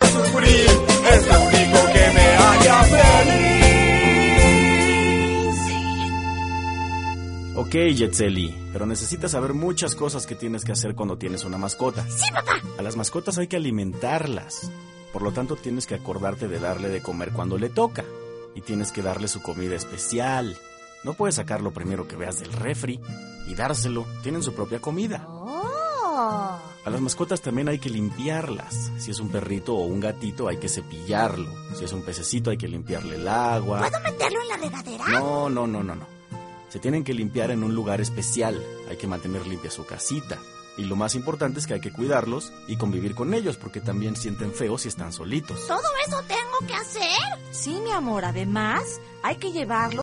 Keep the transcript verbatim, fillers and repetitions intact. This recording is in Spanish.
sufrir, es lo único que me haría feliz. Ok, Yetzeli, pero necesitas saber muchas cosas que tienes que hacer cuando tienes una mascota. ¡Sí, papá! A las mascotas hay que alimentarlas. Por lo tanto, tienes que acordarte de darle de comer cuando le toca. Y tienes que darle su comida especial. No puedes sacar lo primero que veas del refri y dárselo. Tienen su propia comida. ¡Oh! A las mascotas también hay que limpiarlas. Si es un perrito o un gatito, hay que cepillarlo. Si es un pececito, hay que limpiarle el agua. ¿Puedo meterlo en la regadera? No, no, no, no, no. Se tienen que limpiar en un lugar especial. Hay que mantener limpia su casita. Y lo más importante es que hay que cuidarlos y convivir con ellos, porque también sienten feo si están solitos. ¿Todo eso tengo que hacer? Sí, mi amor, además hay que llevarlo